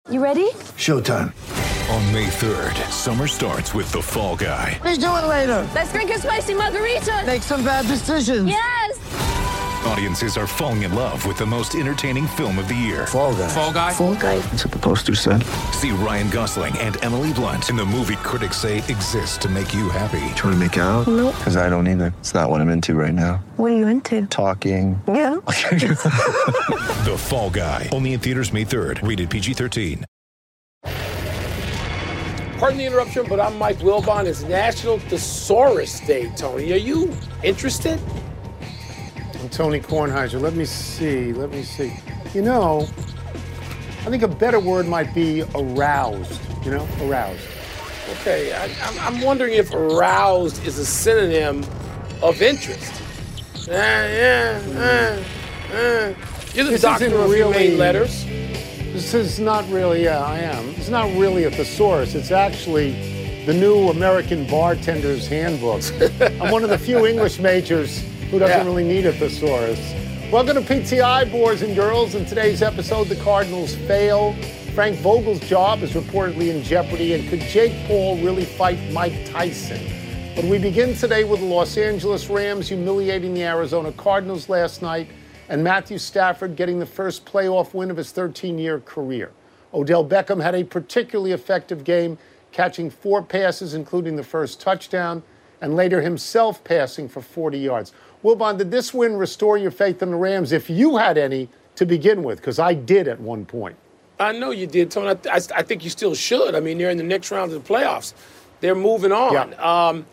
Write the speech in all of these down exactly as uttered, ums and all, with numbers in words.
You ready? Showtime. On May third, summer starts with The Fall Guy. Let's do it later. Let's drink a spicy margarita. Make some bad decisions. Yes! Audiences are falling in love with the most entertaining film of the year. Fall Guy. Fall Guy? Fall guy. That's what the poster said. See Ryan Gosling and Emily Blunt in the movie critics say exists to make you happy. Trying to make it out? Nope. Because I don't either. It's not what I'm into right now. What are you into? Talking. Yeah. The Fall Guy. Only in theaters May third. Rated P G thirteen. Pardon the interruption, but I'm Mike Wilbon. It's National Thesaurus Day, Tony. Are you interested? I'm Tony Kornheiser. Let me see. Let me see. You know, I think a better word might be aroused. You know, aroused. Okay, I, I'm, I'm wondering if aroused is a synonym of interest. Uh, yeah, uh, uh. You're the This doctor isn't of really- humane letters. This is not really, yeah, I am. It's not really a thesaurus. It's actually the new American Bartender's Handbook. I'm one of the few English majors who doesn't Yeah. really need a thesaurus. Welcome to P T I, boys and girls. In today's episode, the Cardinals fail. Frank Vogel's job is reportedly in jeopardy. And could Jake Paul really fight Mike Tyson? But we begin today with the Los Angeles Rams humiliating the Arizona Cardinals last night, and Matthew Stafford getting the first playoff win of his thirteen-year career. Odell Beckham had a particularly effective game, catching four passes, including the first touchdown, and later himself passing for forty yards. Wilbon, did this win restore your faith in the Rams, if you had any to begin with? Because I did at one point. I know you did, Tony. I, I, I think you still should. I mean, they're in the next round of the playoffs. They're moving on. Yeah. Um,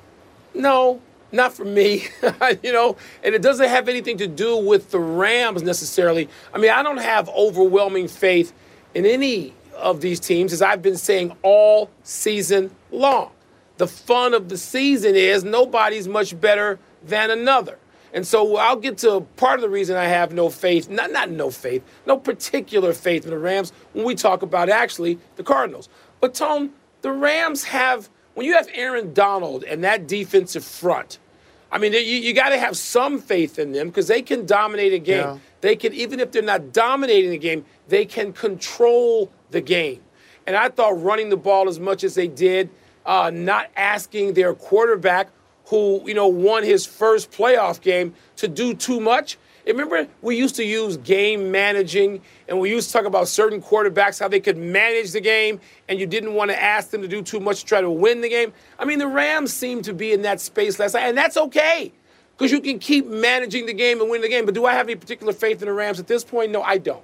no, not for me. You know, and it doesn't have anything to do with the Rams necessarily. I mean, I don't have overwhelming faith in any of these teams, as I've been saying all season long. The fun of the season is nobody's much better than another. And so I'll get to part of the reason I have no faith, not not no faith, no particular faith in the Rams when we talk about actually the Cardinals. But, Tone, the Rams have, when you have Aaron Donald and that defensive front, I mean, you, you got to have some faith in them because they can dominate a game. Yeah. They can, even if they're not dominating the game, they can control the game. And I thought running the ball as much as they did, uh, not asking their quarterback, who, you know, won his first playoff game, to do too much. Remember, we used to use game managing, and we used to talk about certain quarterbacks, how they could manage the game, and you didn't want to ask them to do too much to try to win the game. I mean, the Rams seem to be in that space last night, and that's okay, because you can keep managing the game and win the game. But do I have any particular faith in the Rams at this point? No, I don't.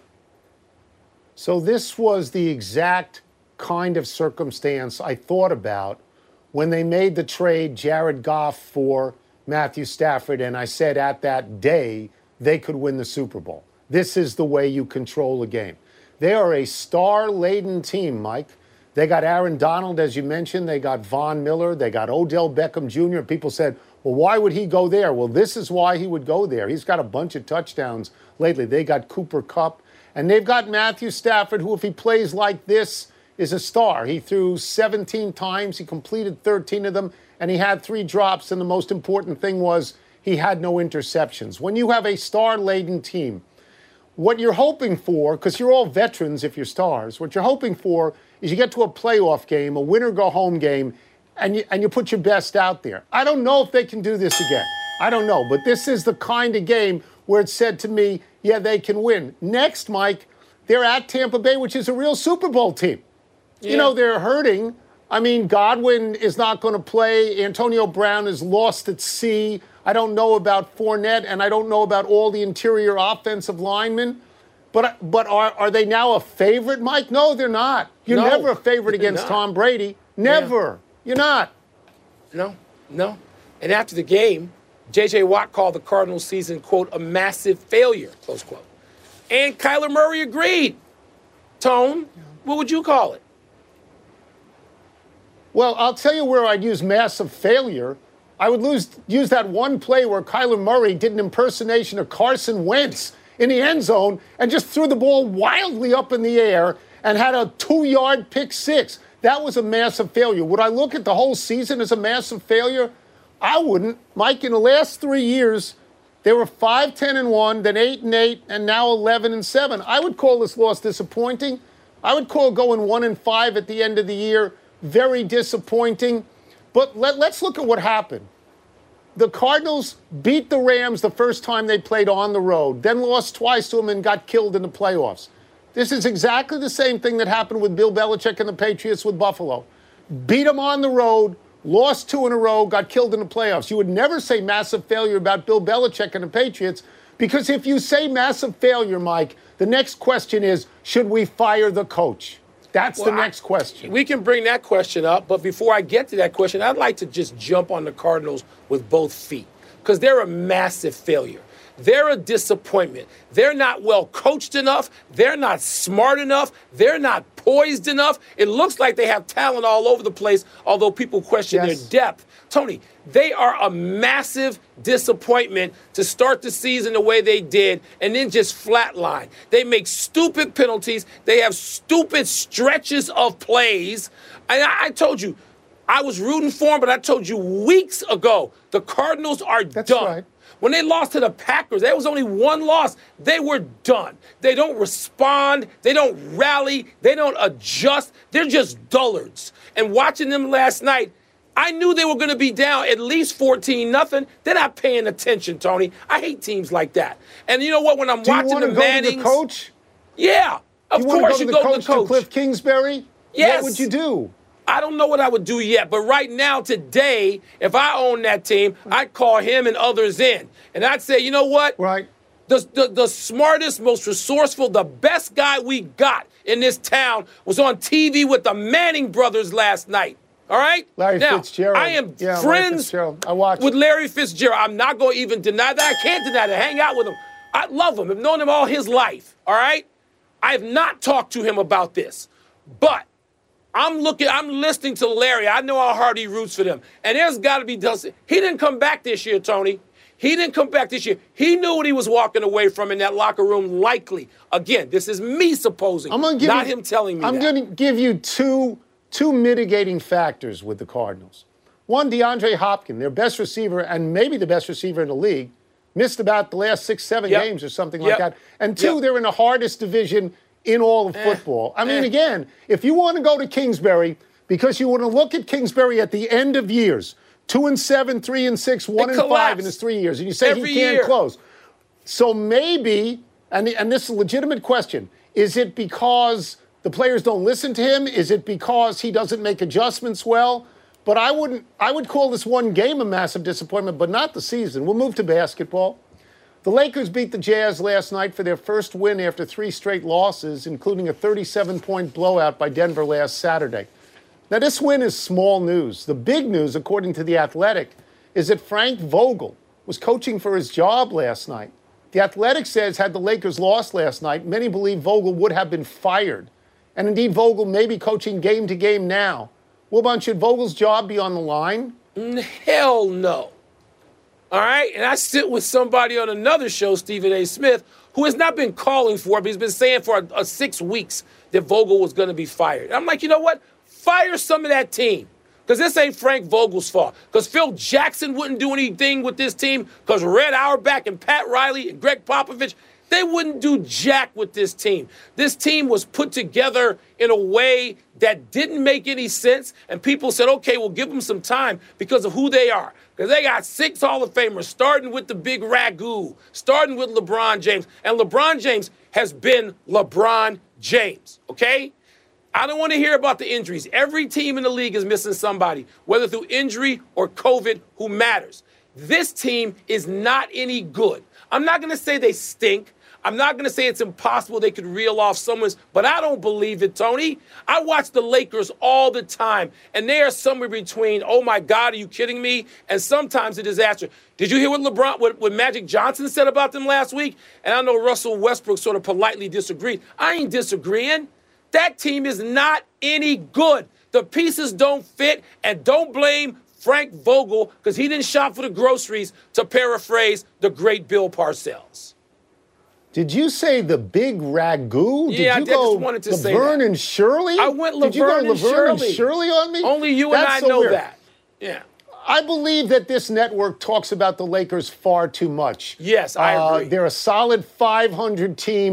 So this was the exact kind of circumstance I thought about when they made the trade Jared Goff for Matthew Stafford, and I said at that day they could win the Super Bowl. This is the way you control a game. They are a star-laden team, Mike. They got Aaron Donald, as you mentioned. They got Von Miller. They got Odell Beckham Junior People said, well, why would he go there? Well, this is why he would go there. He's got a bunch of touchdowns lately. They got Cooper Kupp. And they've got Matthew Stafford, who, if he plays like this, is a star. He threw seventeen times. He completed thirteen of them, and he had three drops. And the most important thing was he had no interceptions. When you have a star-laden team, what you're hoping for, because you're all veterans if you're stars, what you're hoping for is you get to a playoff game, a win-or-go-home game, and you, and you put your best out there. I don't know if they can do this again. I don't know. But this is the kind of game where it's said to me, yeah, they can win. Next, Mike, they're at Tampa Bay, which is a real Super Bowl team. Yeah. You know, they're hurting. I mean, Godwin is not going to play. Antonio Brown is lost at sea. I don't know about Fournette, and I don't know about all the interior offensive linemen. But but are, are they now a favorite, Mike? No, they're not. You're No, never a favorite against not. Tom Brady. Never. Yeah. You're not. No, no. And after the game, J J. Watt called the Cardinals season, quote, a massive failure, close quote. And Kyler Murray agreed. Tone, yeah. What would you call it? Well, I'll tell you where I'd use massive failure. I would lose, use that one play where Kyler Murray did an impersonation of Carson Wentz in the end zone and just threw the ball wildly up in the air and had a two-yard pick six. That was a massive failure. Would I look at the whole season as a massive failure? I wouldn't. Mike, in the last three years, they were five ten and one, then eight and eight, and now eleven and seven. I would call this loss disappointing, I would call going one and five at the end of the year very disappointing. But let, let's look at what happened. The Cardinals beat the Rams the first time they played on the road, then lost twice to them and got killed in the playoffs. This is exactly the same thing that happened with Bill Belichick and the Patriots with Buffalo. Beat them on the road, lost two in a row, got killed in the playoffs. You would never say massive failure about Bill Belichick and the Patriots, because if you say massive failure, Mike, the next question is, should we fire the coach? That's Well, the next I- question. We can bring that question up, but before I get to that question, I'd like to just jump on the Cardinals with both feet because they're a massive failure. They're a disappointment. They're not well coached enough. They're not smart enough. They're not poised enough. It looks like they have talent all over the place, although people question Yes. their depth. Tony, they are a massive disappointment to start the season the way they did and then just flatline. They make stupid penalties. They have stupid stretches of plays. And I, I told you, I was rooting for them, but I told you weeks ago, the Cardinals are That's done. right. When they lost to the Packers, there was only one loss. They were done. They don't respond. They don't rally. They don't adjust. They're just dullards. And watching them last night, I knew they were going to be down at least fourteen nothing. They're not paying attention, Tony. I hate teams like that. And you know what? When I'm Do you watching want the to go Mannings, to the coach? yeah, of you want course to you go to the go coach, to the coach. to Cliff Kingsbury? Yes. What would you do? I don't know what I would do yet, but right now, today, if I own that team, I'd call him and others in. And I'd say, you know what? Right. The, the, the smartest, most resourceful, the best guy we got in this town was on T V with the Manning brothers last night. All right? Larry now, Fitzgerald. I am Yeah, Larry friends Fitzgerald. I watched with it. Larry Fitzgerald. I'm not going to even deny that. I can't deny that. Hang out with him. I love him. I've known him all his life. All right? I have not talked to him about this. But I'm looking, I'm listening to Larry. I know how hard he roots for them. And there's got to be, he didn't come back this year, Tony. He didn't come back this year. He knew what he was walking away from in that locker room, likely. Again, this is me supposing, I'm gonna give not you, him telling me I'm that. going to give you two, two mitigating factors with the Cardinals. One, DeAndre Hopkins, their best receiver and maybe the best receiver in the league, missed about the last six, seven Yep. games or something Yep. like that. And two, Yep. they're in the hardest division in all of Eh. football. I mean, Eh. again, if you want to go to Kingsbury, because you want to look at Kingsbury at the end of years, two and seven, three and six, one and five collapsed in his three years, and you say every he can't year. close. So maybe, and, and this is a legitimate question, is it because the players don't listen to him? Is it because he doesn't make adjustments well? But I wouldn't. I would call this one game a massive disappointment, but not the season. We'll move to basketball. The Lakers beat the Jazz last night for their first win after three straight losses, including a thirty-seven point blowout by Denver last Saturday. Now, this win is small news. The big news, according to The Athletic, is that Frank Vogel was coaching for his job last night. The Athletic says had the Lakers lost last night, many believe Vogel would have been fired. And indeed, Vogel may be coaching game to game now. Wilbon, should Vogel's job be on the line? Hell no. All right? And I sit with somebody on another show, Stephen A. Smith, who has not been calling for it, but he's been saying for a, a six weeks that Vogel was going to be fired. And I'm like, you know what? Fire some of that team. Because this ain't Frank Vogel's fault. Because Phil Jackson wouldn't do anything with this team. Because Red Auerbach and Pat Riley and Greg Popovich, they wouldn't do jack with this team. This team was put together in a way that didn't make any sense. And people said, okay, we'll give them some time because of who they are. Because they got six Hall of Famers, starting with the big ragu, starting with LeBron James. And LeBron James has been LeBron James, okay? I don't want to hear about the injuries. Every team in the league is missing somebody, whether through injury or COVID, who matters. This team is not any good. I'm not going to say they stink. I'm not going to say it's impossible they could reel off someone's, but I don't believe it, Tony. I watch the Lakers all the time, and they are somewhere between, oh, my God, are you kidding me, and sometimes a disaster. Did you hear what LeBron, what, what Magic Johnson said about them last week? And I know Russell Westbrook sort of politely disagreed. I ain't disagreeing. That team is not any good. The pieces don't fit, and don't blame Frank Vogel because he didn't shop for the groceries, to paraphrase the great Bill Parcells. Did you say the big ragu? Yeah, I Did you did- go just wanted to say Laverne that. and Shirley? I went Did you go Laverne and Laverne Shirley. and Shirley on me? Only you That's and I so know weird. that. Yeah. I believe that this network talks about the Lakers far too much. Yes, I Uh, agree. They're a solid five hundred team,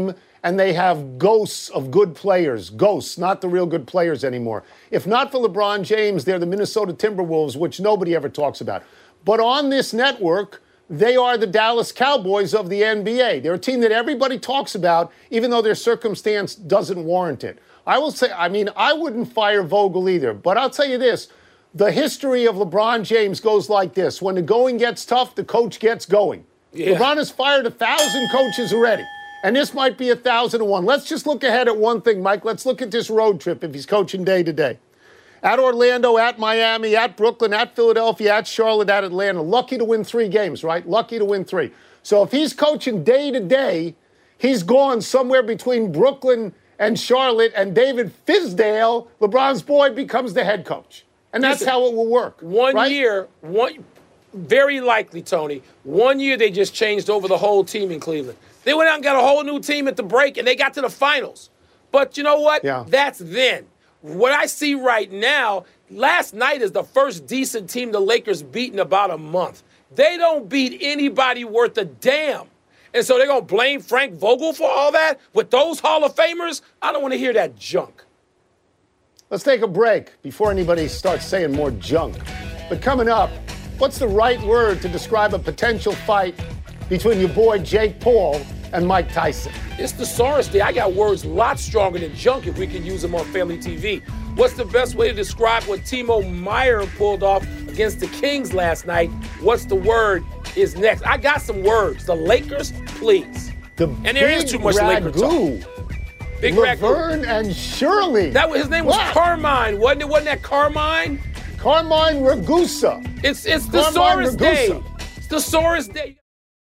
and they have ghosts of good players. Ghosts, not the real good players anymore. If not for LeBron James, they're the Minnesota Timberwolves, which nobody ever talks about. But on this network, they are the Dallas Cowboys of the N B A. They're a team that everybody talks about, even though their circumstance doesn't warrant it. I will say, I mean, I wouldn't fire Vogel either, but I'll tell you this. The history of LeBron James goes like this. When the going gets tough, the coach gets going. Yeah. LeBron has fired a thousand coaches already, and this might be a thousand and one. Let's just look ahead at one thing, Mike. Let's look at this road trip if he's coaching day to day. At Orlando, at Miami, at Brooklyn, at Philadelphia, at Charlotte, at Atlanta. Lucky to win three games, right? Lucky to win three. So if he's coaching day to day, he's gone somewhere between Brooklyn and Charlotte, and David Fizdale, LeBron's boy, becomes the head coach. And that's Listen, how it will work. One right? year, one very likely, Tony, one year they just changed over the whole team in Cleveland. They went out and got a whole new team at the break, and they got to the finals. But you know what? Yeah. That's then. What I see right now, last night is the first decent team the Lakers beat in about a month. They don't beat anybody worth a damn. And so they're going to blame Frank Vogel for all that? With those Hall of Famers? I don't want to hear that junk. Let's take a break before anybody starts saying more junk. But coming up, what's the right word to describe a potential fight between your boy Jake Paul and Mike Tyson? It's the Thesaurus Day. I got words a lot stronger than junk if we can use them on Family T V. What's the best way to describe what Timo Meyer pulled off against the Kings last night? What's the word is next? I got some words. The Lakers, please. The and there is too much Laker talk. Big Laverne Ragu. And Shirley. That was, his name was wow. Carmine, wasn't it? Wasn't that Carmine? Carmine Ragusa. It's it's the Thesaurus Day. It's the Thesaurus Day.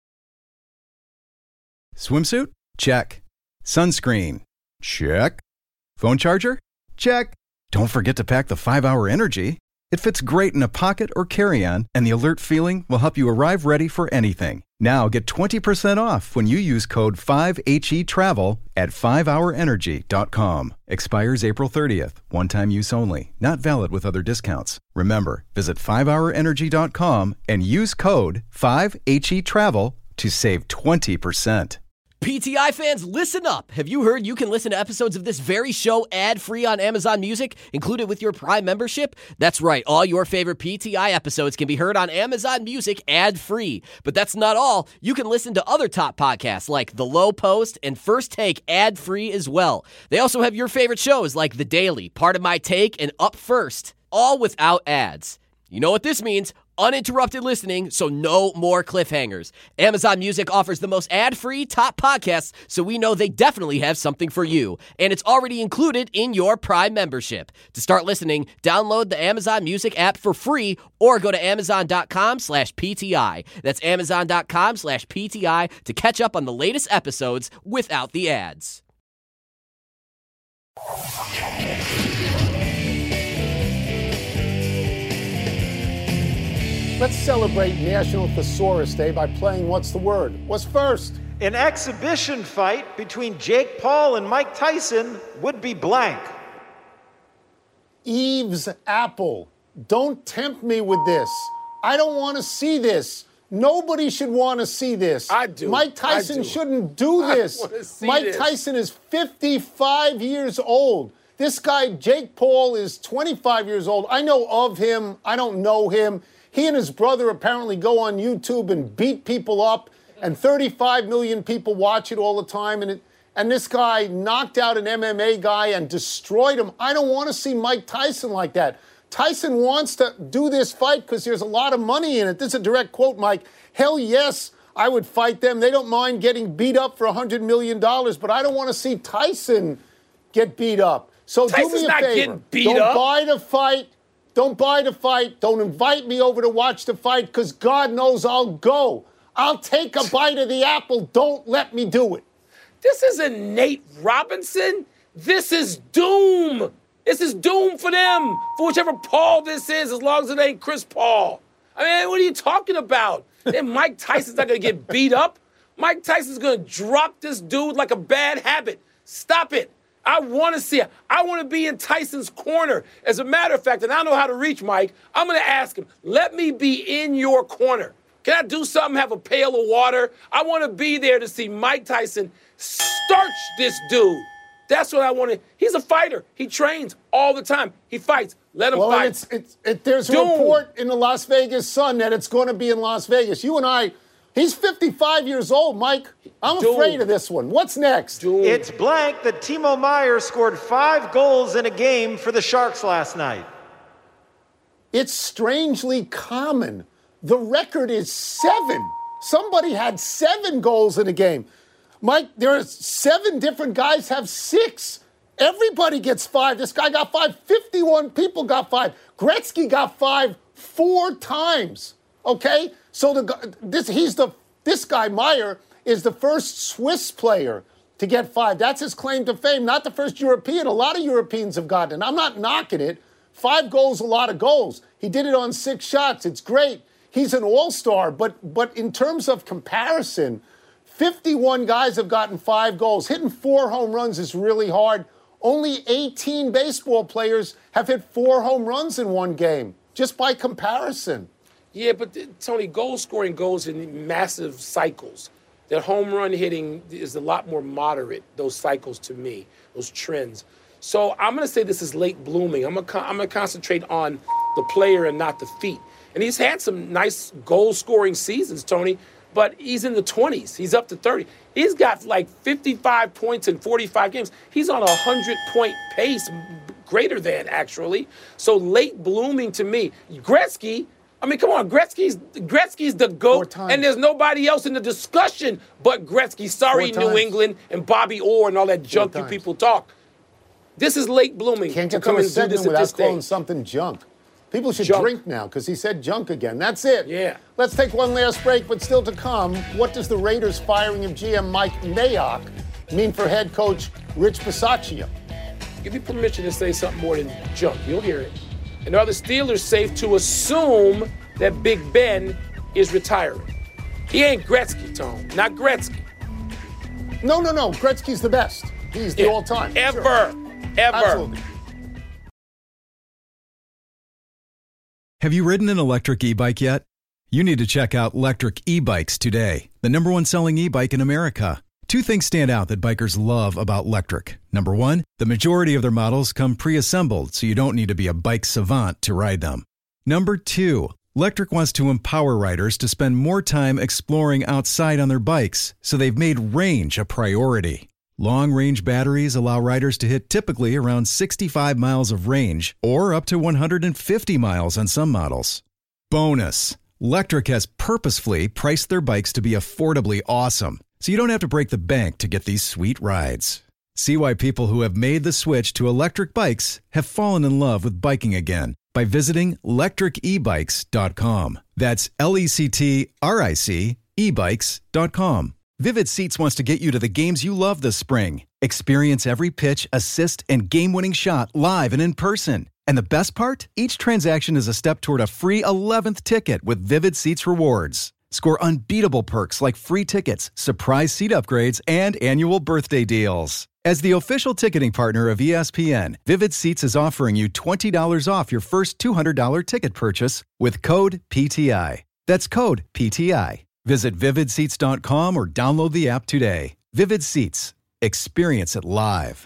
Swimsuit? Check. Sunscreen? Check. Phone charger? Check. Don't forget to pack the five hour Energy. It fits great in a pocket or carry-on, and the alert feeling will help you arrive ready for anything. Now get twenty percent off when you use code five H E travel at five hour energy dot com. Expires April thirtieth. One-time use only. Not valid with other discounts. Remember, visit five hour energy dot com and use code five H E travel to save twenty percent. P T I fans, listen up. Have you heard you can listen to episodes of this very show ad-free on Amazon Music, included with your Prime membership? That's right. All your favorite P T I episodes can be heard on Amazon Music ad-free. But that's not all. You can listen to other top podcasts like The Low Post and First Take ad-free as well. They also have your favorite shows like The Daily, Part of My Take, and Up First, all without ads. You know what this means? Uninterrupted listening, so no more cliffhangers. Amazon Music offers the most ad-free top podcasts, so we know they definitely have something for you. And it's already included in your Prime membership. To start listening, download the Amazon Music app for free or go to amazon.com slash PTI. That's amazon.com slash PTI to catch up on the latest episodes without the ads. Let's celebrate National Thesaurus Day by playing What's the Word? What's first? An exhibition fight between Jake Paul and Mike Tyson would be blank. Eve's apple. Don't tempt me with this. I don't want to see this. Nobody should want to see this. I do. Mike Tyson I do. shouldn't do this. I want to see Mike this. Tyson is fifty-five years old. This guy, Jake Paul, is twenty-five years old. I know of him. I don't know him. He and his brother apparently go on YouTube and beat people up, and thirty-five million people watch it all the time. And it, and this guy knocked out an M M A guy and destroyed him. I don't want to see Mike Tyson like that. Tyson wants to do this fight because there's a lot of money in it. This is a direct quote, Mike. Hell yes, I would fight them. They don't mind getting beat up for one hundred million dollars, but I don't want to see Tyson get beat up. So Tyson's do me a not favor. getting beat don't up. buy the fight. Don't buy the fight. Don't invite me over to watch the fight because God knows I'll go. I'll take a bite of the apple. Don't let me do it. This isn't Nate Robinson. This is doom. This is doom for them, for whichever Paul this is, as long as it ain't Chris Paul. I mean, what are you talking about? And Mike Tyson's not going to get beat up. Mike Tyson's going to drop this dude like a bad habit. Stop it. I want to see it. I want to be in Tyson's corner. As a matter of fact, and I know how to reach Mike, I'm going to ask him, let me be in your corner. Can I do something, have a pail of water? I want to be there to see Mike Tyson starch this dude. That's what I want to. He's a fighter. He trains all the time. He fights. Let him well, fight. It's, it's, it, there's a Dude. report in the Las Vegas Sun that it's going to be in Las Vegas. You and I, he's fifty-five years old, Mike. I'm Dude. afraid of this one. What's next? Dude. It's blank that Timo Meyer scored five goals in a game for the Sharks last night. It's strangely common. The record is seven. Somebody had seven goals in a game. Mike, there are seven different guys have six. Everybody gets five. This guy got five. fifty-one people got five. Gretzky got five four times. Okay? So the this he's the this guy Meyer is the first Swiss player to get five. That's his claim to fame, not the first European. A lot of Europeans have gotten it. I'm not knocking it. Five goals, a lot of goals. He did it on six shots. It's great. He's an all-star, but but in terms of comparison, fifty-one guys have gotten five goals. Hitting four home runs is really hard. Only eighteen baseball players have hit four home runs in one game, just by comparison. Yeah, but Tony, goal scoring goes in massive cycles. That home run hitting is a lot more moderate, those cycles to me, those trends. So I'm going to say this is late blooming. I'm going to I'm going to concentrate on the player and not the feat. And he's had some nice goal-scoring seasons, Tony, but he's in the twenties. He's up to thirty. He's got like fifty-five points in forty-five games. He's on a one hundred-point pace, greater than, actually. So late blooming to me. Gretzky, I mean, come on, Gretzky's Gretzky's the GOAT, and there's nobody else in the discussion but Gretzky. Sorry, New England and Bobby Orr and all that junk you people talk. This is late blooming. Can't to get come to a and do this segment at without this calling stage. something junk. People should Junk. drink now because he said junk again. That's it. Yeah. Let's take one last break, but still to come, what does the Raiders firing of G M Mike Mayock mean for head coach Rich Bisaccia? Give me permission to say something more than junk. You'll hear it. And are the Steelers safe to assume that Big Ben is retiring? He ain't Gretzky, Tone. Not Gretzky. No, no, no. Gretzky's the best. He's the Yeah. all-time. Ever. Sure. Ever. Absolutely. Have you ridden an electric e-bike yet? You need to check out Lectric E-Bikes today, the number one selling e-bike in America. Two things stand out that bikers love about Lectric. Number one, the majority of their models come pre-assembled, so you don't need to be a bike savant to ride them. Number two, Lectric wants to empower riders to spend more time exploring outside on their bikes, so they've made range a priority. Long-range batteries allow riders to hit typically around sixty-five miles of range or up to one hundred fifty miles on some models. Bonus, Lectric has purposefully priced their bikes to be affordably awesome, so you don't have to break the bank to get these sweet rides. See why people who have made the switch to electric bikes have fallen in love with biking again by visiting lectric e bikes dot com. That's L E C T R I C e bikes dot com. Vivid Seats wants to get you to the games you love this spring. Experience every pitch, assist, and game-winning shot live and in person. And the best part? Each transaction is a step toward a free eleventh ticket with Vivid Seats rewards. Score unbeatable perks like free tickets, surprise seat upgrades, and annual birthday deals. As the official ticketing partner of E S P N, Vivid Seats is offering you twenty dollars off your first two hundred dollars ticket purchase with code P T I. That's code P T I. Visit vivid seats dot com or download the app today. Vivid Seats. Experience it live.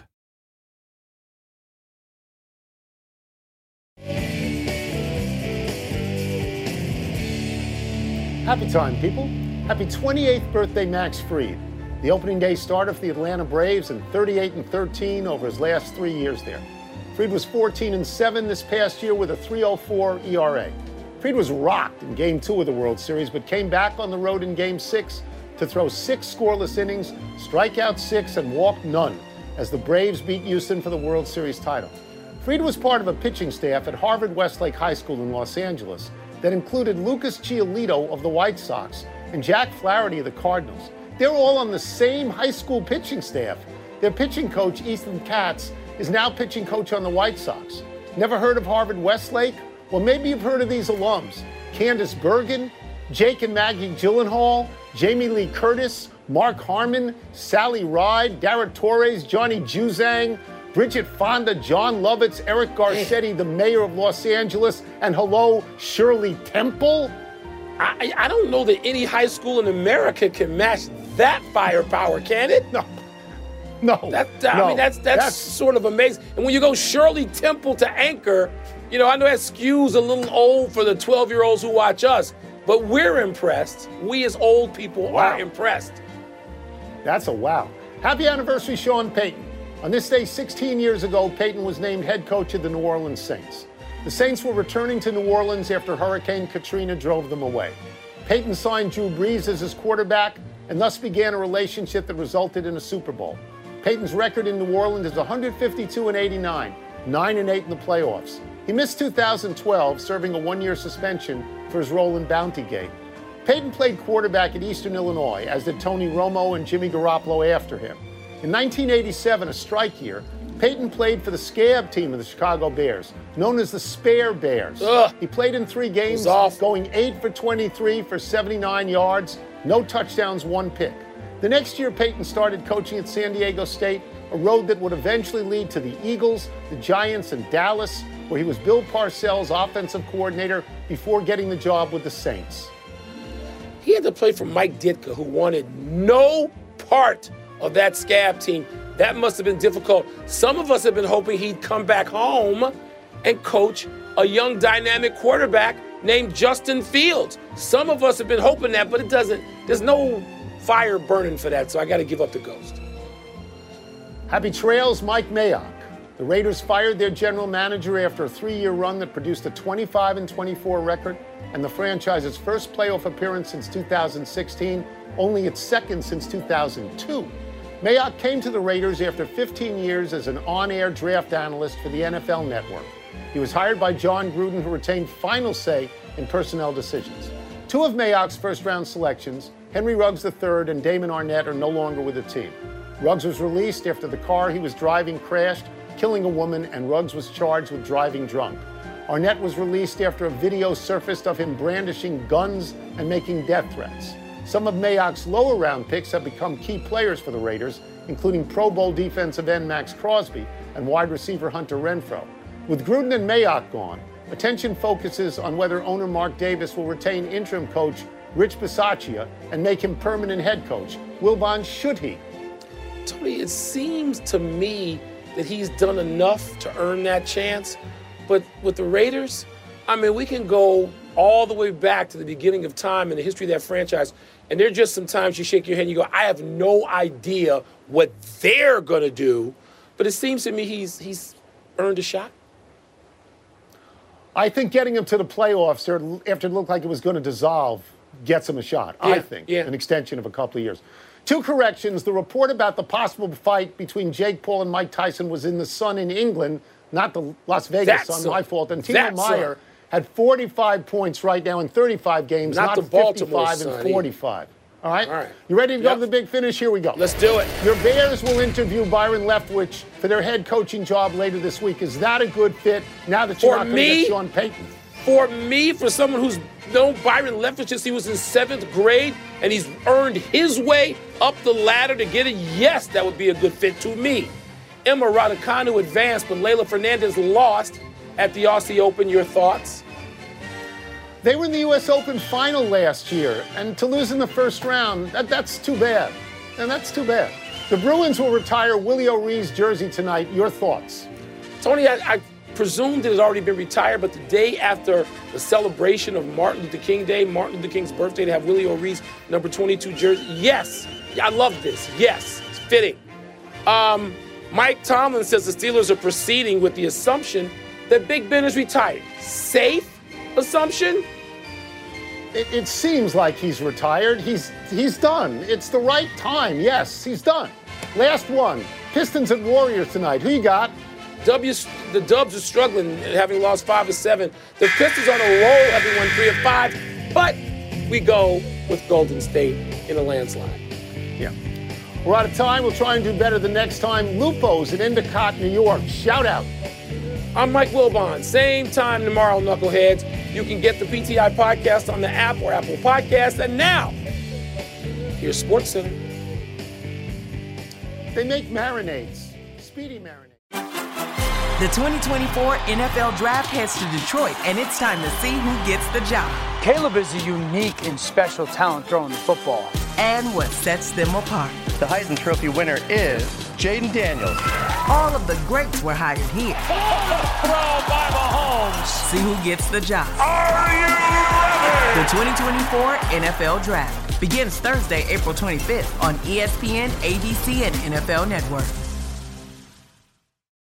Happy time, people. Happy twenty-eighth birthday, Max Fried. The opening day starter for the Atlanta Braves and thirty-eight and thirteen over his last three years there. Fried was fourteen and seven this past year with a three oh four E R A. Fried was rocked in Game two of the World Series, but came back on the road in Game six to throw six scoreless innings, strike out six, and walk none as the Braves beat Houston for the World Series title. Fried was part of a pitching staff at Harvard Westlake High School in Los Angeles that included Lucas Giolito of the White Sox and Jack Flaherty of the Cardinals. They're all on the same high school pitching staff. Their pitching coach, Ethan Katz, is now pitching coach on the White Sox. Never heard of Harvard Westlake? Well, maybe you've heard of these alums. Candace Bergen, Jake and Maggie Gyllenhaal, Jamie Lee Curtis, Mark Harmon, Sally Ride, Dara Torres, Johnny Juzang, Bridget Fonda, John Lovitz, Eric Garcetti, the mayor of Los Angeles, and hello, Shirley Temple? I, I don't know that any high school in America can match that firepower, can it? No. No. That, I no. mean, that's, that's that's sort of amazing. And when you go Shirley Temple to anchor, you know, I know that skews a little old for the twelve-year-olds who watch us, but we're impressed. We as old people Wow. are impressed. That's a wow. Happy anniversary, Sean Payton. On this day sixteen years ago, Payton was named head coach of the New Orleans Saints. The Saints were returning to New Orleans after Hurricane Katrina drove them away. Payton signed Drew Brees as his quarterback and thus began a relationship that resulted in a Super Bowl. Payton's record in New Orleans is one fifty-two and eighty-nine, nine and eight in the playoffs. He missed two thousand twelve, serving a one-year suspension for his role in Bountygate. Payton played quarterback at Eastern Illinois, as did Tony Romo and Jimmy Garoppolo after him. In nineteen eighty-seven, a strike year, Payton played for the scab team of the Chicago Bears, known as the Spare Bears. Ugh. He played in three games, awful. going eight for twenty-three for seventy-nine yards, no touchdowns, one pick. The next year, Payton started coaching at San Diego State, a road that would eventually lead to the Eagles, the Giants, and Dallas, where he was Bill Parcells' offensive coordinator before getting the job with the Saints. He had to play for Mike Ditka, who wanted no part of that scab team. That must have been difficult. Some of us have been hoping he'd come back home and coach a young dynamic quarterback named Justin Fields. Some of us have been hoping that, but it doesn't, there's no fire burning for that, so I got to give up the ghost. Happy trails, Mike Mayock. The Raiders fired their general manager after a three-year run that produced a twenty-five and twenty-four record and the franchise's first playoff appearance since two thousand sixteen, only its second since two thousand two. Mayock came to the Raiders after fifteen years as an on-air draft analyst for the N F L Network. He was hired by John Gruden, who retained final say in personnel decisions. Two of Mayock's first-round selections, Henry Ruggs the third and Damon Arnett, are no longer with the team. Ruggs was released after the car he was driving crashed, killing a woman, and Ruggs was charged with driving drunk. Arnett was released after a video surfaced of him brandishing guns and making death threats. Some of Mayock's lower-round picks have become key players for the Raiders, including Pro Bowl defensive end Max Crosby and wide receiver Hunter Renfrow. With Gruden and Mayock gone, attention focuses on whether owner Mark Davis will retain interim coach Rich Bisaccia and make him permanent head coach. Wilbon, should he? Tony, it seems to me that he's done enough to earn that chance. But with the Raiders, I mean, we can go all the way back to the beginning of time in the history of that franchise, and there are just some times you shake your head and you go, I have no idea what they're going to do. But it seems to me he's he's earned a shot. I think getting him to the playoffs after it looked like it was going to dissolve gets him a shot, Yeah, I think, yeah. an extension of a couple of years. Two corrections. The report about the possible fight between Jake Paul and Mike Tyson was in the Sun in England, not the Las Vegas That Sun, Sun. my fault. And Timo That Meyer Sun. had forty-five points right now in thirty-five games, Not not, the Baltimore fifty-five Sun and forty-five. All right? All right. You ready to go Yep. to the big finish? Here we go. Let's do it. Your Bears will interview Byron Leftwich for their head coaching job later this week. Is that a good fit now that you're For not going to me? get Sean Payton? For me, for someone who's known Byron Leftwich since he was in seventh grade and he's earned his way up the ladder to get it, yes, that would be a good fit to me. Emma Raducanu advanced, but Leylah Fernandez lost at the Aussie Open. Your thoughts? They were in the U S Open final last year, and to lose in the first round, that, that's too bad. And that's too bad. The Bruins will retire Willie O'Ree's jersey tonight. Your thoughts? Tony, I, I presumed it had already been retired, but the day after the celebration of Martin Luther King Day, Martin Luther King's birthday, to have Willie O'Ree's number twenty-two jersey, yes, I love this. Yes, it's fitting. Um, Mike Tomlin says the Steelers are proceeding with the assumption that Big Ben is retired. Safe assumption? It, it seems like he's retired. He's he's done. It's the right time. Yes, he's done. Last one. Pistons and Warriors tonight. Who you got? W, the Dubs are struggling, having lost five of seven. The Pistons on a roll, having won three of five. But we go with Golden State in a landslide. Yeah. We're out of time. We'll try and do better the next time. Lupo's in Endicott, New York. Shout out. I'm Mike Wilbon. Same time tomorrow, Knuckleheads. You can get the P T I podcast on the app or Apple Podcasts. And now, here's SportsCenter. They make marinades. Speedy marinades. The twenty twenty-four N F L Draft heads to Detroit, and it's time to see who gets the job. Caleb is a unique and special talent throwing the football. And what sets them apart. The Heisman Trophy winner is Jaden Daniels. All of the greats were hired here. Throw by Mahomes. See who gets the job. Are you ready? The twenty twenty-four N F L Draft begins Thursday, April twenty-fifth on E S P N, A B C, and N F L Network.